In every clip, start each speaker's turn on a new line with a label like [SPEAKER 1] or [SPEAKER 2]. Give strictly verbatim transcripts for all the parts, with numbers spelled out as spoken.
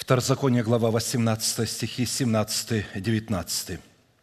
[SPEAKER 1] Второзаконие, глава восемнадцатая, стихи семнадцатый-девятнадцатый.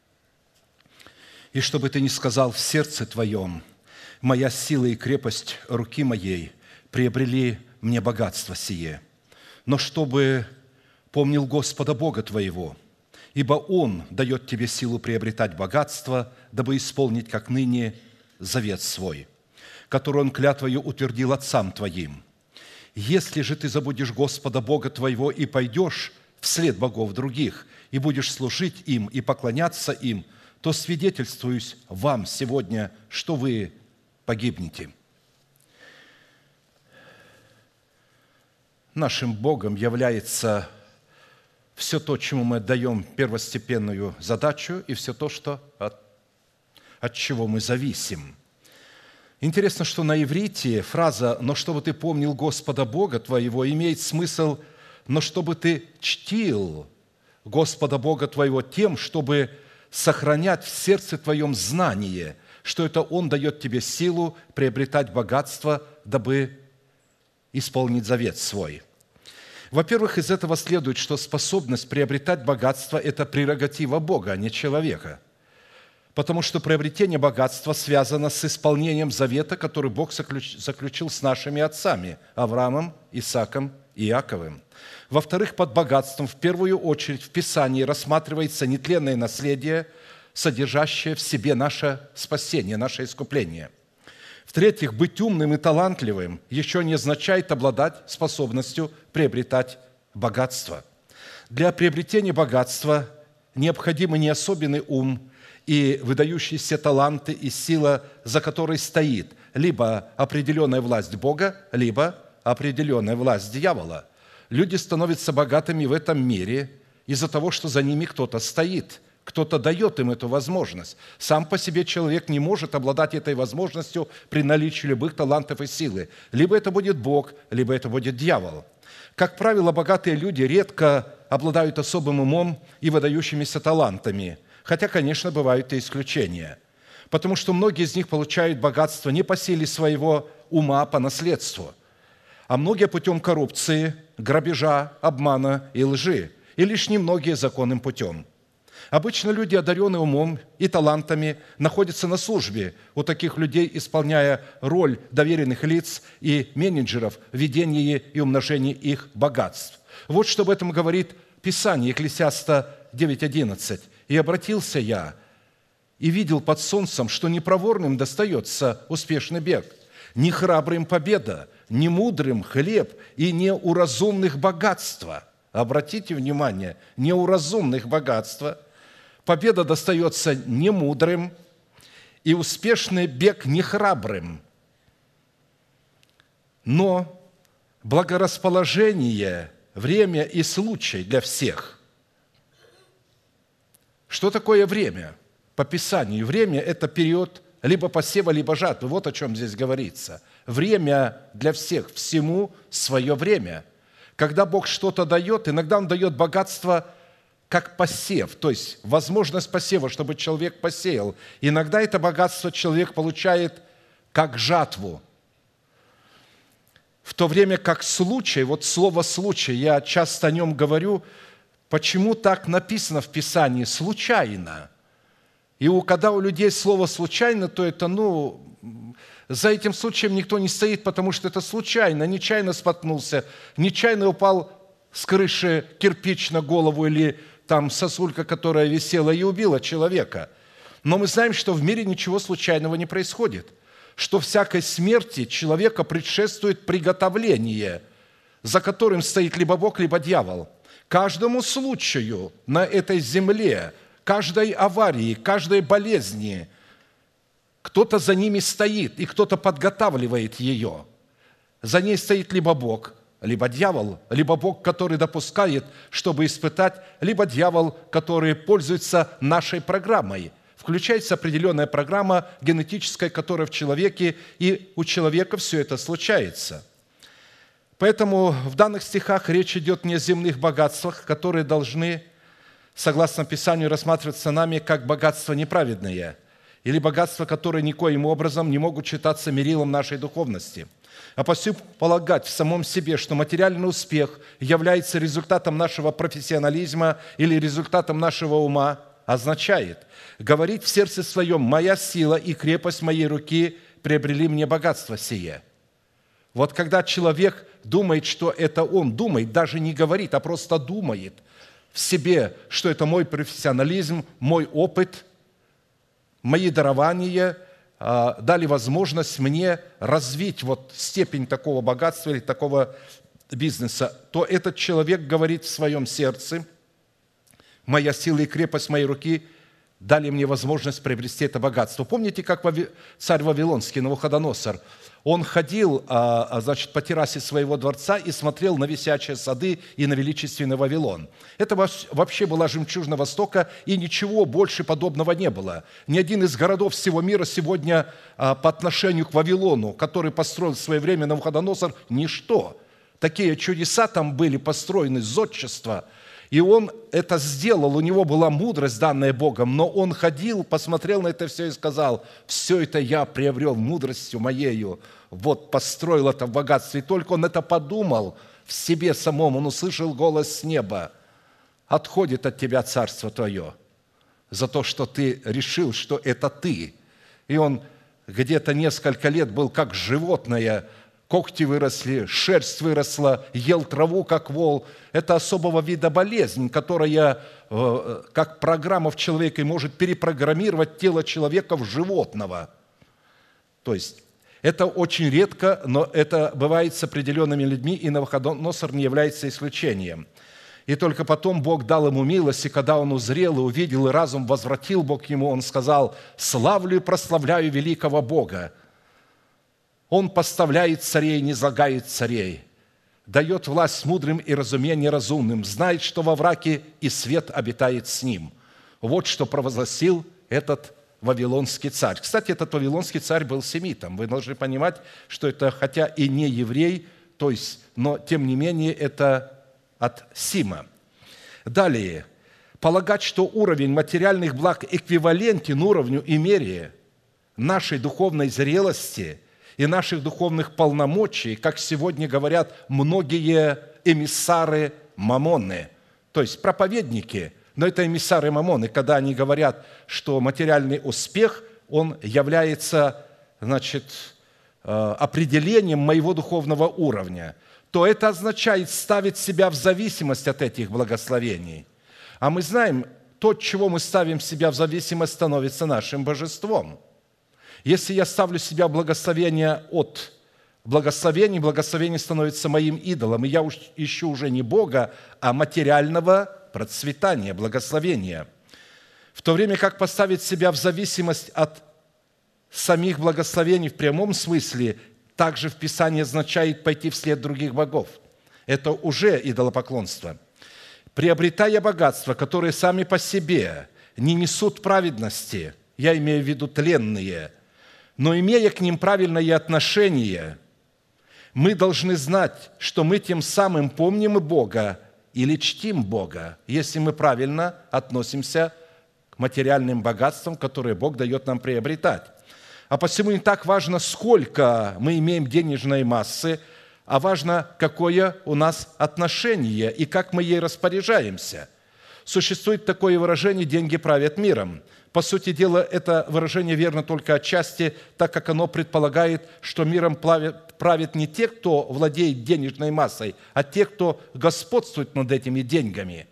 [SPEAKER 1] «И чтобы ты не сказал в сердце твоем: моя сила и крепость руки моей приобрели мне богатство сие, но чтобы помнил Господа Бога твоего, ибо Он дает тебе силу приобретать богатство, дабы исполнить, как ныне, завет свой, который Он клятвою утвердил отцам твоим. Если же ты забудешь Господа Бога твоего и пойдешь вслед богов других, и будешь служить им и поклоняться им, то свидетельствуюсь вам сегодня, что вы погибнете». Нашим Богом является все то, чему мы отдаем первостепенную задачу, и все то, что от, от чего мы зависим. Интересно, что на иврите фраза «но чтобы ты помнил Господа Бога твоего» имеет смысл «но чтобы ты чтил Господа Бога твоего тем, чтобы сохранять в сердце твоем знание, что это Он дает тебе силу приобретать богатство, дабы исполнить завет свой». Во-первых, из этого следует, что способность приобретать богатство – это прерогатива Бога, а не человека. Потому что приобретение богатства связано с исполнением завета, который Бог заключил с нашими отцами – Авраамом, Исааком и Иаковым. Во-вторых, под богатством в первую очередь в Писании рассматривается нетленное наследие, содержащее в себе наше спасение, наше искупление. В-третьих, быть умным и талантливым еще не означает обладать способностью приобретать богатство. Для приобретения богатства необходимы не особенный ум и выдающиеся таланты и сила, за которой стоит либо определенная власть Бога, либо определенная власть дьявола. Люди становятся богатыми в этом мире из-за того, что за ними кто-то стоит, кто-то дает им эту возможность. Сам по себе человек не может обладать этой возможностью при наличии любых талантов и силы. Либо это будет Бог, либо это будет дьявол. Как правило, богатые люди редко обладают особым умом и выдающимися талантами, хотя, конечно, бывают и исключения, потому что многие из них получают богатство не по силе своего ума, а по наследству, а многие путем коррупции, грабежа, обмана и лжи, и лишь немногие законным путем. Обычно люди, одаренные умом и талантами, находятся на службе у таких людей, исполняя роль доверенных лиц и менеджеров в ведении и умножении их богатств. Вот что об этом говорит Писание, Екклесиаста девять одиннадцать. «И обратился я, и видел под солнцем, что не проворным достается успешный бег, не храбрым победа, не мудрым хлеб и не у разумных богатства». Обратите внимание, не у разумных богатства. Победа достается не мудрым, и успешный бег не храбрым. Но благорасположение, время и случай для всех. Что такое время? По Писанию время – это период либо посева, либо жатвы. Вот о чем здесь говорится. Время для всех, всему свое время. Когда Бог что-то дает, иногда Он дает богатство как посев, то есть возможность посева, чтобы человек посеял. Иногда это богатство человек получает как жатву. В то время как случай, вот слово «случай», я часто о нем говорю, почему так написано в Писании «случайно». И когда у людей слово «случайно», то это, ну, за этим случаем никто не стоит, потому что это случайно, нечаянно споткнулся, нечаянно упал с крыши кирпич на голову или там сосулька, которая висела и убила человека. Но мы знаем, что в мире ничего случайного не происходит, что всякой смерти человека предшествует приготовление, за которым стоит либо Бог, либо дьявол. Каждому случаю на этой земле, каждой аварии, каждой болезни кто-то за ними стоит, и кто-то подготавливает ее. За ней стоит либо Бог, либо дьявол, либо Бог, который допускает, чтобы испытать, либо дьявол, который пользуется нашей программой. Включается определенная программа генетическая, которая в человеке, и у человека все это случается. Поэтому в данных стихах речь идет не о земных богатствах, которые должны, согласно Писанию, рассматриваться нами как богатства неправедные, или богатства, которые никоим образом не могут считаться мерилом нашей духовности. А посему полагать в самом себе, что материальный успех является результатом нашего профессионализма или результатом нашего ума, означает говорить в сердце своем: «Моя сила и крепость моей руки приобрели мне богатство сие». Вот когда человек думает, что это он думает, даже не говорит, а просто думает в себе, что это мой профессионализм, мой опыт, мои дарования дали возможность мне развить вот степень такого богатства или такого бизнеса, то этот человек говорит в своем сердце: «Моя сила и крепость моей руки дали мне возможность приобрести это богатство». Помните, как царь Вавилонский Навуходоносор, он ходил, значит, по террасе своего дворца и смотрел на висячие сады и на величественный Вавилон. Это вообще была жемчужина Востока, и ничего больше подобного не было. Ни один из городов всего мира сегодня по отношению к Вавилону, который построил в свое время Навуходоносор, ничто. Такие чудеса там были построены, зодчество. И он это сделал, у него была мудрость, данная Богом, но он ходил, посмотрел на это все и сказал: «Все это я приобрел мудростью моею, вот построил это в богатстве». И только он это подумал в себе самом, он услышал голос с неба: «Отходит от тебя царство твое за то, что ты решил, что это ты». И он где-то несколько лет был как животное, когти выросли, шерсть выросла, ел траву, как вол. Это особого вида болезнь, которая, как программа в человеке, может перепрограммировать тело человека в животного. То есть это очень редко, но это бывает с определенными людьми, и Навуходоносор не является исключением. И только потом Бог дал ему милость, и когда он узрел и увидел, и разум возвратил Бог ему, он сказал: «Славлю и прославляю великого Бога. Он поставляет царей, низлагает царей, дает власть мудрым и разумение разумным, знает, что во мраке и свет обитает с ним». Вот что провозгласил этот вавилонский царь. Кстати, этот вавилонский царь был семитом. Вы должны понимать, что это, хотя и не еврей, то есть, но тем не менее это от Сима. Далее. Полагать, что уровень материальных благ эквивалентен уровню и мере нашей духовной зрелости и наших духовных полномочий, как сегодня говорят многие эмиссары Мамоны, то есть проповедники, но это эмиссары Мамоны, когда они говорят, что материальный успех, он является, значит, определением моего духовного уровня, то это означает ставить себя в зависимость от этих благословений. А мы знаем, то, от чего мы ставим себя в зависимость, становится нашим божеством. Если я ставлю себя в благословение от благословений, благословение становится моим идолом, и я ищу уже не Бога, а материального процветания, благословения. В то время как поставить себя в зависимость от самих благословений в прямом смысле также в Писании означает пойти вслед других богов. Это уже идолопоклонство. Приобретая богатства, которые сами по себе не несут праведности, я имею в виду тленные, но имея к ним правильное отношение, мы должны знать, что мы тем самым помним и Бога или чтим Бога, если мы правильно относимся к материальным богатствам, которые Бог дает нам приобретать. А посему не так важно, сколько мы имеем денежной массы, а важно, какое у нас отношение и как мы ей распоряжаемся. Существует такое выражение «деньги правят миром». По сути дела, это выражение верно только отчасти, так как оно предполагает, что миром правят не те, кто владеет денежной массой, а те, кто господствует над этими деньгами.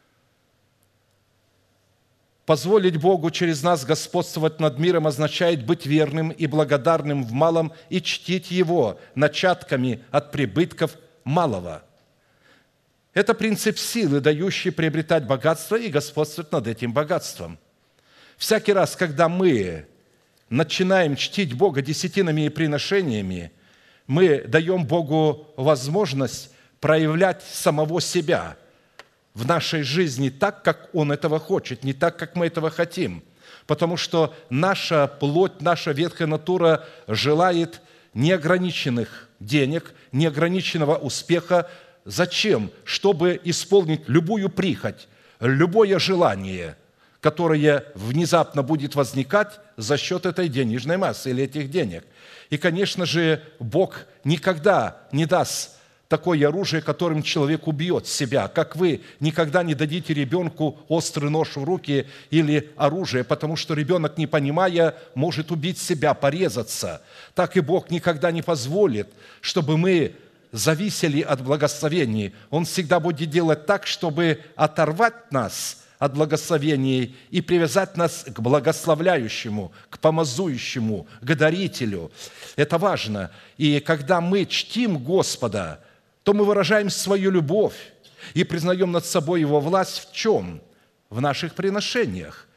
[SPEAKER 1] Позволить Богу через нас господствовать над миром означает быть верным и благодарным в малом и чтить Его начатками от прибытков малого. Это принцип силы, дающий приобретать богатство и господствовать над этим богатством. Всякий раз, когда мы начинаем чтить Бога десятинами и приношениями, мы даем Богу возможность проявлять самого себя в нашей жизни так, как Он этого хочет, не так, как мы этого хотим. Потому что наша плоть, наша ветхая натура желает неограниченных денег, неограниченного успеха. Зачем? Чтобы исполнить любую прихоть, любое желание, которое внезапно будет возникать за счет этой денежной массы или этих денег. И, конечно же, Бог никогда не даст такое оружие, которым человек убьет себя, как вы никогда не дадите ребенку острый нож в руки или оружие, потому что ребенок, не понимая, может убить себя, порезаться. Так и Бог никогда не позволит, чтобы мы зависели от благословений. Он всегда будет делать так, чтобы оторвать нас от благословений и привязать нас к благословляющему, к помазующему, к дарителю. Это важно. И когда мы чтим Господа, то мы выражаем свою любовь и признаем над собой Его власть в чем? В наших приношениях.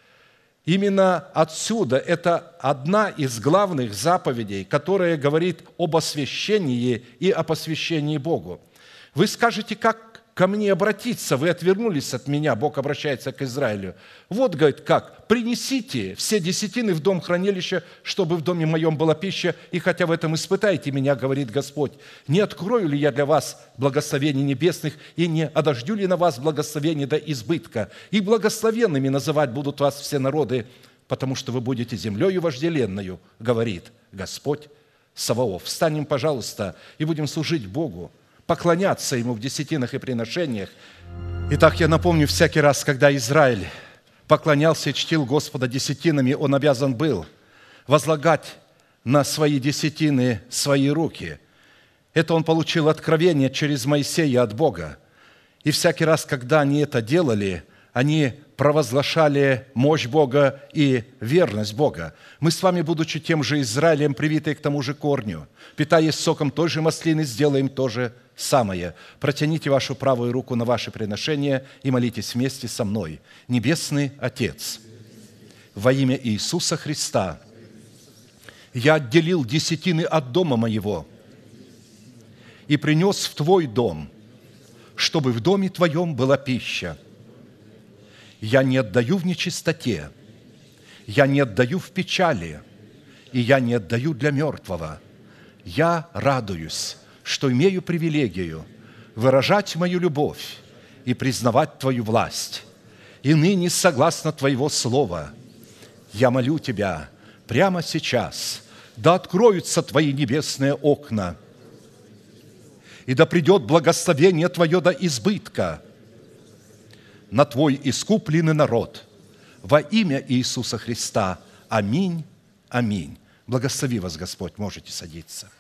[SPEAKER 1] Именно отсюда это одна из главных заповедей, которая говорит об освящении и о посвящении Богу. Вы скажете, как ко мне обратиться? Вы отвернулись от меня, Бог обращается к Израилю. Вот, говорит, как? Принесите все десятины в дом хранилища, чтобы в доме моем была пища, и хотя в этом испытайте меня, говорит Господь, не открою ли я для вас благословений небесных, и не одождю ли на вас благословений до избытка? И благословенными называть будут вас все народы, потому что вы будете землею вожделенною, говорит Господь Саваоф. Встанем, пожалуйста, и будем служить Богу, поклоняться Ему в десятинах и приношениях. Итак, я напомню, всякий раз, когда Израиль поклонялся и чтил Господа десятинами, он обязан был возлагать на свои десятины свои руки. Это он получил откровение через Моисея от Бога. И всякий раз, когда они это делали, они провозглашали мощь Бога и верность Бога. Мы с вами, будучи тем же Израилем, привитые к тому же корню, питаясь соком той же маслины, сделаем то же самое. Протяните вашу правую руку на ваши приношения и молитесь вместе со мной. Небесный Отец, во имя Иисуса Христа, я отделил десятины от дома моего и принес в Твой дом, чтобы в доме Твоем была пища. Я не отдаю в нечистоте, я не отдаю в печали, и я не отдаю для мертвого. Я радуюсь, что имею привилегию выражать мою любовь и признавать Твою власть. И ныне, согласно Твоего слова, я молю Тебя прямо сейчас, да откроются Твои небесные окна, и да придет благословение Твое до избытка на Твой искупленный народ. Во имя Иисуса Христа. Аминь. Аминь. Благослови вас, Господь. Можете садиться.